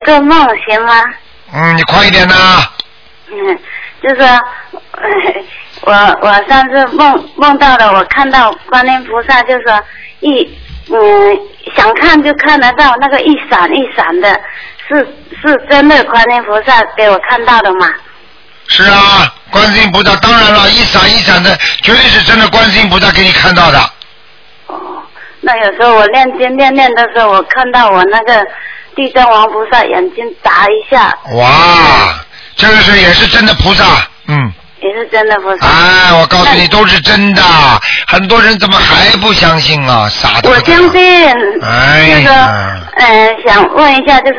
个梦行吗？ 你快一点呐。 就是说我上次梦到了，我看到观音菩萨，就是说想看就看得到，那个一闪一闪的，是真的观音菩萨给我看到的吗？ 是啊，观世音菩萨，当然了，一闪一闪的，绝对是真的观世音菩萨给你看到的。 那有时候我念经念的时候，我看到我那个地藏王菩萨眼睛眨一下。 哇，这个也是真的菩萨， 也是真的菩萨。 我告诉你，都是真的。很多人怎么还不相信啊？傻的。 我相信。就是说，想问一下，就是